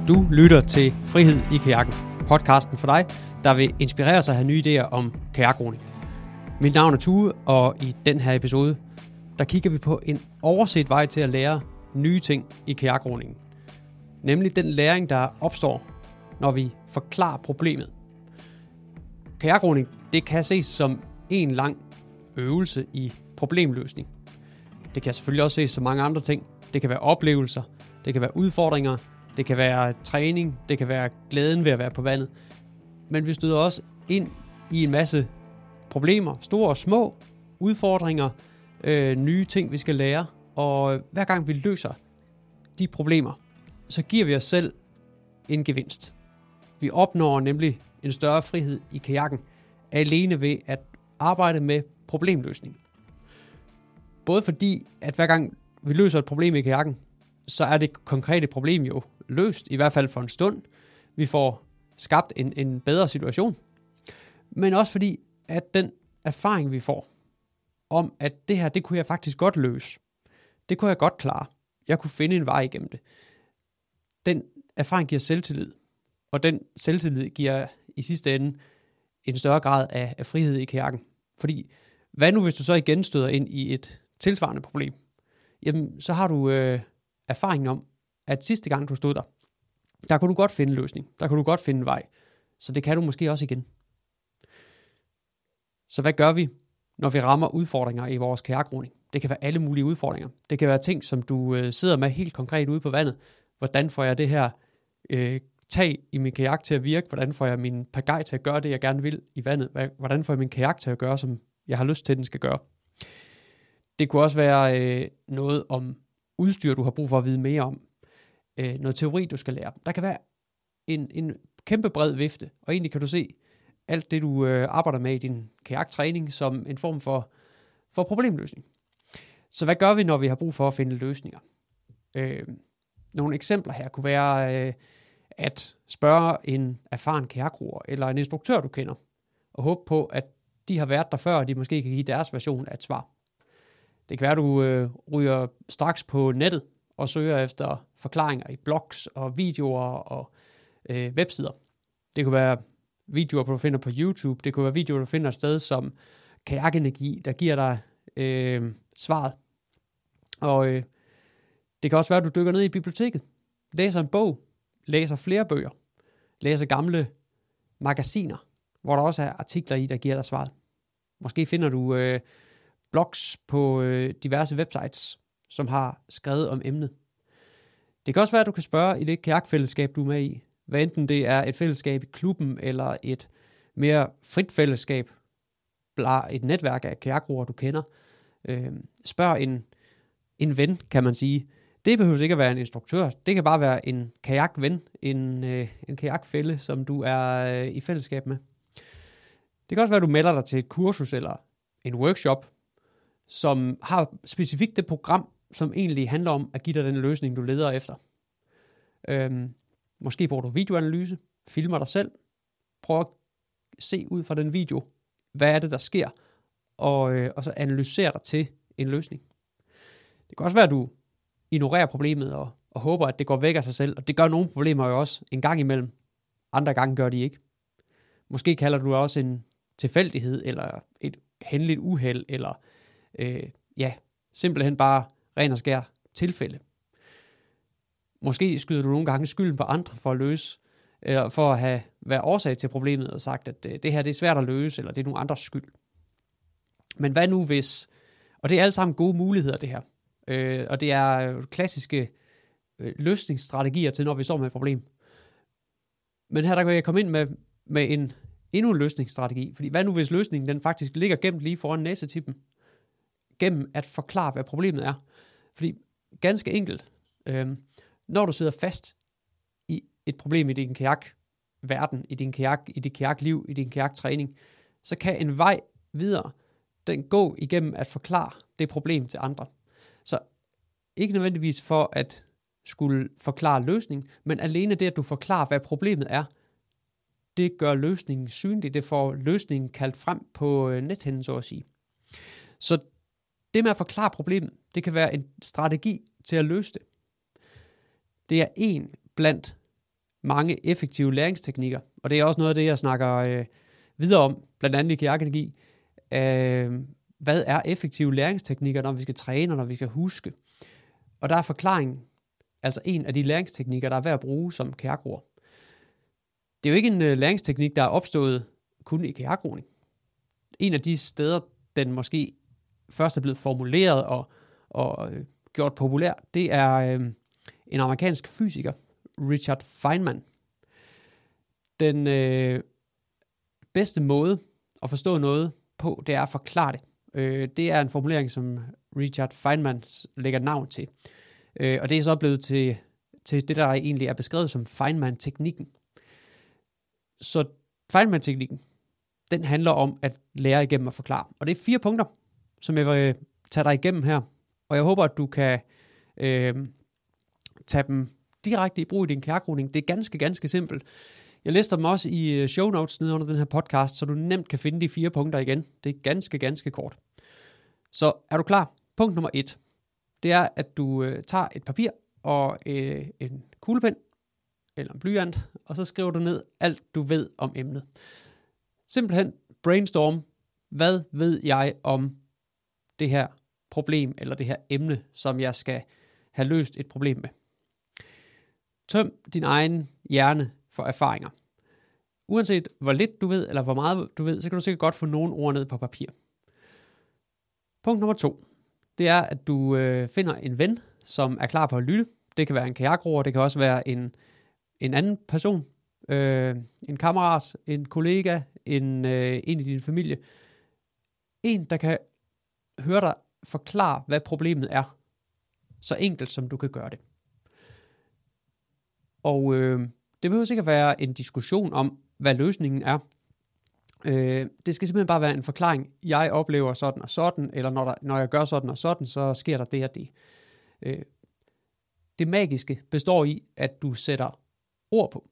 Du lytter til Frihed i kajakken, podcasten for dig, der vil inspirere sig at have nye idéer om kajakroning. Mit navn er Tue, og i den her episode, der kigger vi på en overset vej til at lære nye ting i kajakroningen. Nemlig den læring, der opstår, når vi forklarer problemet. Kajakroning, det kan ses som en lang øvelse i problemløsning. Det kan selvfølgelig også ses som mange andre ting. Det kan være oplevelser, det kan være udfordringer, det kan være træning, det kan være glæden ved at være på vandet. Men vi støder også ind i en masse problemer, store og små udfordringer, nye ting, vi skal lære. Og hver gang vi løser de problemer, så giver vi os selv en gevinst. Vi opnår nemlig en større frihed i kajakken, alene ved at arbejde med problemløsning. Både fordi, at hver gang vi løser et problem i kajakken, så er det konkrete problem jo løst, i hvert fald for en stund. Vi får skabt en bedre situation. Men også fordi, at den erfaring, vi får, om at det her, det kunne jeg faktisk godt løse. Det kunne jeg godt klare. Jeg kunne finde en vej igennem det. Den erfaring giver selvtillid. Og den selvtillid giver i sidste ende en større grad af frihed i kajakken. Fordi, hvad nu hvis du så igen støder ind i et tilsvarende problem? Jamen, så har du erfaringen om, at sidste gang du stod der kunne du godt finde en løsning. Der kunne du godt finde en vej. Så det kan du måske også igen. Så hvad gør vi, når vi rammer udfordringer i vores kajakroning? Det kan være alle mulige udfordringer. Det kan være ting, som du sidder med helt konkret ude på vandet. Hvordan får jeg det her tag i min kajak til at virke? Hvordan får jeg min pagaj til at gøre det, jeg gerne vil i vandet? Hvordan får jeg min kajak til at gøre, som jeg har lyst til, den skal gøre? Det kunne også være noget om udstyr, du har brug for at vide mere om. Noget teori, du skal lære. Der kan være en kæmpe bred vifte, og egentlig kan du se alt det, du arbejder med i din kajaktræning som en form for problemløsning. Så hvad gør vi, når vi har brug for at finde løsninger? Nogle eksempler her kunne være at spørge en erfaren kajakroer eller en instruktør, du kender, og håbe på, at de har været der før, og de måske kan give deres version af et svar. Det kan være, at du ryger straks på nettet og søger efter forklaringer i blogs og videoer og websider. Det kunne være videoer, du finder på YouTube. Det kunne være videoer, du finder et sted som Kajakenergi, der giver dig svaret. Og det kan også være, at du dykker ned i biblioteket, læser en bog, læser flere bøger, læser gamle magasiner, hvor der også er artikler i, der giver dig svaret. Måske finder du blogs på diverse websites, som har skrevet om emnet. Det kan også være, at du kan spørge i det kajakfællesskab, du er med i. Hvad enten det er et fællesskab i klubben, eller et mere frit fællesskab, et netværk af kajakroer, du kender. Spørg en ven, kan man sige. Det behøver ikke at være en instruktør. Det kan bare være en kajakven, en kajakfælle, som du er i fællesskab med. Det kan også være, at du melder dig til et kursus eller en workshop, som har specifikt det program, som egentlig handler om at give dig den løsning, du leder efter. Måske bruger du videoanalyse, filmer dig selv, prøv at se ud fra den video, hvad er det, der sker, og så analysere dig til en løsning. Det kan også være, at du ignorerer problemet og håber, at det går væk af sig selv, og det gør nogle problemer jo også en gang imellem. Andre gange gør de ikke. Måske kalder du også en tilfældighed, eller et hændeligt uheld, eller simpelthen bare ren og skær tilfælde. Måske skyder du nogle gange skylden på andre for at løse, eller for at være årsag til problemet, og sagt, at det her det er svært at løse, eller det er nogle andres skyld. Men hvad nu hvis, og det er alle sammen gode muligheder det her, og det er klassiske løsningsstrategier til, når vi står med et problem. Men her der kan jeg komme ind med endnu en løsningsstrategi, fordi hvad nu hvis løsningen den faktisk ligger gemt lige foran næsetippen, gennem at forklare, hvad problemet er. Fordi ganske enkelt, når du sidder fast i et problem i din kajakverden, i dit kajakliv, i din kajaktræning, så kan en vej videre, den gå igennem at forklare det problem til andre. Så ikke nødvendigvis for at skulle forklare løsningen, men alene det, at du forklarer, hvad problemet er, det gør løsningen synlig, det får løsningen kaldt frem på nethinden, så at sige. Så det med at forklare problemet, det kan være en strategi til at løse det. Det er en blandt mange effektive læringsteknikker, og det er også noget af det, jeg snakker videre om, blandt andet i kajakenergi. Hvad er effektive læringsteknikker, når vi skal træne, og når vi skal huske? Og der er forklaringen, altså en af de læringsteknikker, der er værd at bruge som kajakroer. Det er jo ikke en læringsteknik, der er opstået kun i kajakroning. En af de steder, den måske først er blevet formuleret og gjort populær, det er en amerikansk fysiker, Richard Feynman. Den bedste måde at forstå noget på, det er at forklare det. Det er en formulering, som Richard Feynman lægger navn til. Og det er så blevet til det, der egentlig er beskrevet som Feynman-teknikken. Så Feynman-teknikken, den handler om at lære igennem at forklare. Og det er 4 punkter, som jeg vil tage dig igennem her. Og jeg håber, at du kan tage dem direkte i brug i din kajakroning. Det er ganske, ganske simpelt. Jeg lister dem også i show notes nede under den her podcast, så du nemt kan finde de 4 punkter igen. Det er ganske, ganske kort. Så er du klar? Punkt nummer 1. Det er, at du tager et papir og en kuglepen eller en blyant, og så skriver du ned alt, du ved om emnet. Simpelthen brainstorm. Hvad ved jeg om det her problem, eller det her emne, som jeg skal have løst et problem med? Tøm din egen hjerne for erfaringer. Uanset hvor lidt du ved, eller hvor meget du ved, så kan du sikkert godt få nogle ord ned på papir. Punkt nummer 2. Det er, at du finder en ven, som er klar på at lytte. Det kan være en kajakroer, det kan også være en anden person, en kammerat, en kollega, en i din familie. En, der kan høre dig forklare, hvad problemet er. Så enkelt, som du kan gøre det. Og det behøver sikkert være en diskussion om, hvad løsningen er. Det skal simpelthen bare være en forklaring. Jeg oplever sådan og sådan, eller når jeg gør sådan og sådan, så sker der det og det. Det magiske består i, at du sætter ord på.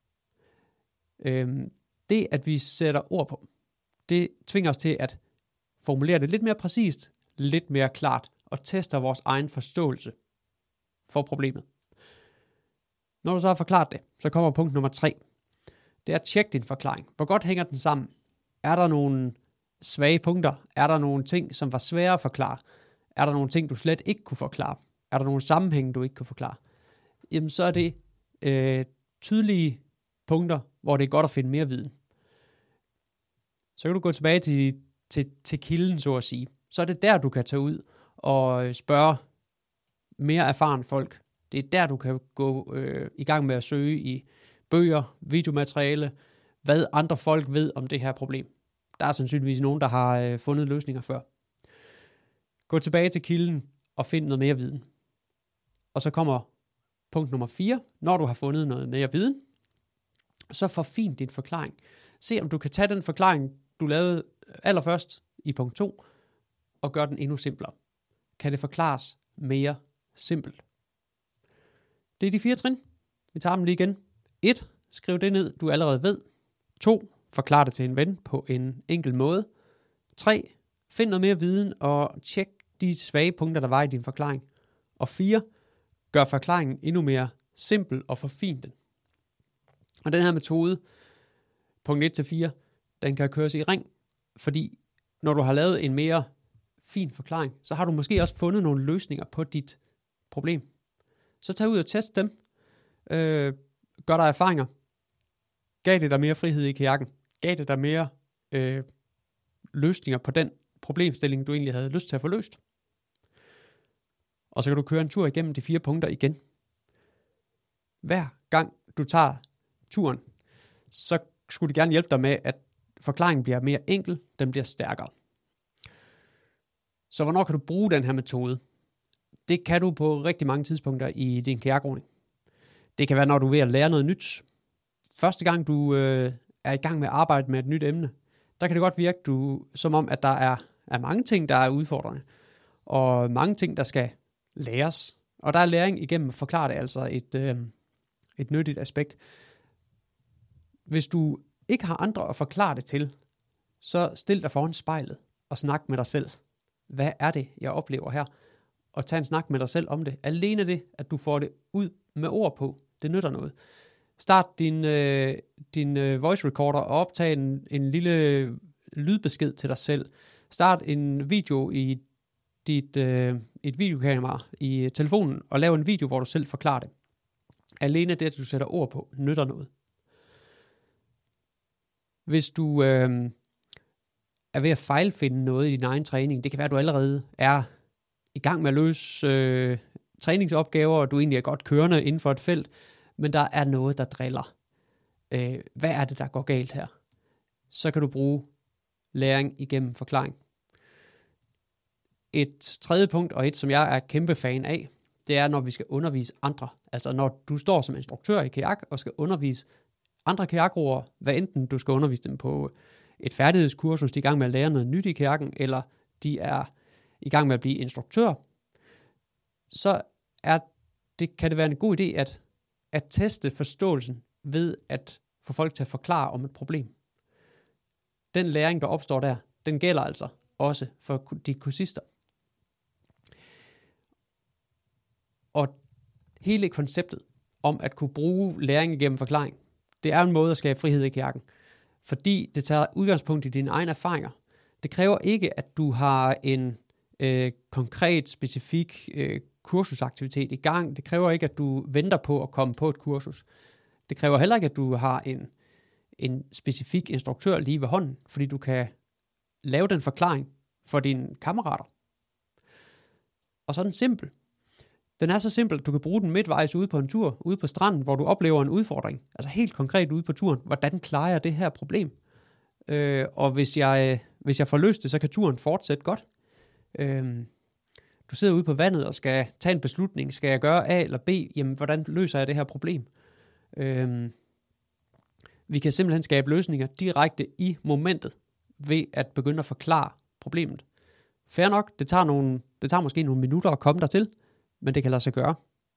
Det, at vi sætter ord på, det tvinger os til at formulere det lidt mere præcist, lidt mere klart, og tester vores egen forståelse for problemet. Når du så har forklaret det, så kommer punkt nummer 3. Det er at tjekke din forklaring. Hvor godt hænger den sammen? Er der nogle svage punkter? Er der nogle ting, som var svære at forklare? Er der nogle ting, du slet ikke kunne forklare? Er der nogle sammenhænge, du ikke kunne forklare? Jamen så er det tydelige punkter, hvor det er godt at finde mere viden. Så kan du gå tilbage til kilden, så at sige. Så er det der, du kan tage ud og spørge mere erfarne folk. Det er der, du kan gå i gang med at søge i bøger, videomateriale, hvad andre folk ved om det her problem. Der er sandsynligvis nogen, der har fundet løsninger før. Gå tilbage til kilden og find noget mere viden. Og så kommer punkt nummer 4. Når du har fundet noget mere viden, så forfin din forklaring. Se om du kan tage den forklaring, du lavede allerførst i punkt 2, og gøre den endnu simplere. Kan det forklares mere simpelt? Det er de 4 trin. Vi tager dem lige igen. 1. Skriv det ned, du allerede ved. 2. Forklar det til en ven på en enkel måde. 3. Find noget mere viden og tjek de svage punkter, der var i din forklaring. Og 4. Gør forklaringen endnu mere simpel og forfin den. Og den her metode, punkt 1-4, den kan køres i ring, fordi når du har lavet en mere fin forklaring, så har du måske også fundet nogle løsninger på dit problem. Så tag ud og test dem. Gør dig erfaringer. Gav det dig mere frihed i kajakken? Gav det dig mere løsninger på den problemstilling, du egentlig havde lyst til at få løst? Og så kan du køre en tur igennem de 4 punkter igen. Hver gang du tager turen, så skulle det gerne hjælpe dig med, at forklaringen bliver mere enkel, den bliver stærkere. Så hvornår kan du bruge den her metode? Det kan du på rigtig mange tidspunkter i din kajakroning. Det kan være, når du er ved at lære noget nyt. Første gang du er i gang med at arbejde med et nyt emne, der kan det godt virke, som om, at der er mange ting, der er udfordrende. Og mange ting, der skal læres. Og der er læring igennem at forklare det, altså et nyttigt aspekt. Hvis du ikke har andre at forklare det til, så stil dig foran spejlet og snak med dig selv. Hvad er det, jeg oplever her? Og tag en snak med dig selv om det. Alene det, at du får det ud med ord på, det nytter noget. Start din voice recorder og optag en lille lydbesked til dig selv. Start en video i et videokamera i telefonen, og lav en video, hvor du selv forklarer det. Alene det, at du sætter ord på, nytter noget. Hvis du er ved at fejlfinde noget i din egen træning, det kan være, at du allerede er i gang med at løse træningsopgaver, og du egentlig er godt kørende inden for et felt, men der er noget, der driller. Hvad er det, der går galt her? Så kan du bruge læring igennem forklaring. Et tredje punkt, og et som jeg er kæmpe fan af, det er, når vi skal undervise andre. Altså når du står som instruktør i kajak og skal undervise andre kajakroere, hvad enten du skal undervise dem på et færdighedskursus, de er i gang med at lære noget nyt i kajakken, eller de er i gang med at blive instruktør, så kan det være en god idé at teste forståelsen ved at få folk til at forklare om et problem. Den læring, der opstår der, den gælder altså også for de kursister. Og hele konceptet om at kunne bruge læring gennem forklaring, det er en måde at skabe frihed i kajakken. Fordi det tager udgangspunkt i dine egne erfaringer. Det kræver ikke, at du har en konkret, specifik kursusaktivitet i gang. Det kræver ikke, at du venter på at komme på et kursus. Det kræver heller ikke, at du har en specifik instruktør lige ved hånden, fordi du kan lave den forklaring for dine kammerater. Og så er den simpel. Den er så simpel, at du kan bruge den midtvejs ude på en tur, ude på stranden, hvor du oplever en udfordring. Altså helt konkret ude på turen. Hvordan klarer jeg det her problem? Og hvis jeg får løst det, så kan turen fortsætte godt. Du sidder ude på vandet og skal tage en beslutning. Skal jeg gøre A eller B? Jamen, hvordan løser jeg det her problem? Vi kan simpelthen skabe løsninger direkte i momentet, ved at begynde at forklare problemet. Fair nok, det tager måske nogle minutter at komme dertil, men det kan lade sig gøre.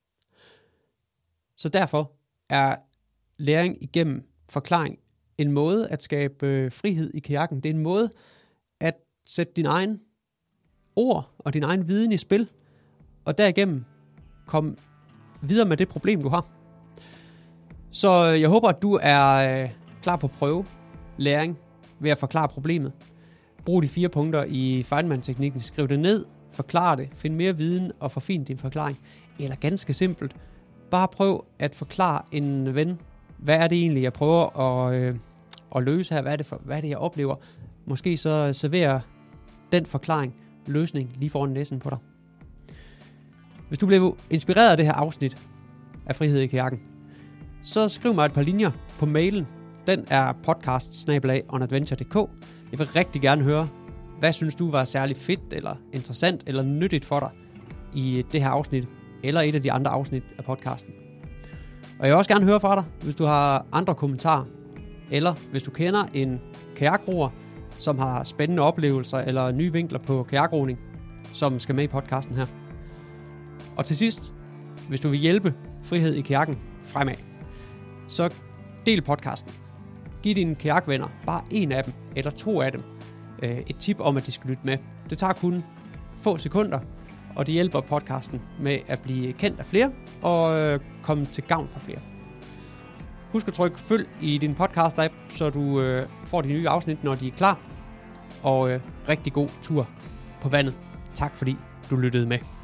Så derfor er læring igennem forklaring en måde at skabe frihed i kajakken. Det er en måde at sætte din egen ord og din egen viden i spil, og derigennem komme videre med det problem, du har. Så jeg håber, at du er klar på at prøve læring ved at forklare problemet. Brug de 4 punkter i Feynman-teknikken. Skriv det ned, forklar det, find mere viden og forfin din forklaring. Eller ganske simpelt, bare prøv at forklare en ven, hvad er det egentlig, jeg prøver at løse her? Hvad er det, jeg oplever? Måske så serverer den forklaring løsning lige foran næsen på dig. Hvis du blev inspireret af det her afsnit af Frihed i kajakken, så skriv mig et par linjer på mailen. Den er podcast@onadventure.dk. Jeg vil rigtig gerne høre, hvad synes du var særlig fedt, eller interessant, eller nyttigt for dig i det her afsnit, eller et af de andre afsnit af podcasten. Og jeg vil også gerne høre fra dig, hvis du har andre kommentarer, eller hvis du kender en kajakroer, som har spændende oplevelser, eller nye vinkler på kajakroning, som skal med i podcasten her. Og til sidst, hvis du vil hjælpe Frihed i kajakken fremad, så del podcasten. Giv dine kajakvenner, bare en af dem, eller 2 af dem, et tip om, at de skal lytte med. Det tager kun få sekunder, og det hjælper podcasten med at blive kendt af flere, og komme til gavn for flere. Husk at trykke følg i din podcast-app, så du får de nye afsnit, når de er klar. Og rigtig god tur på vandet. Tak fordi du lyttede med.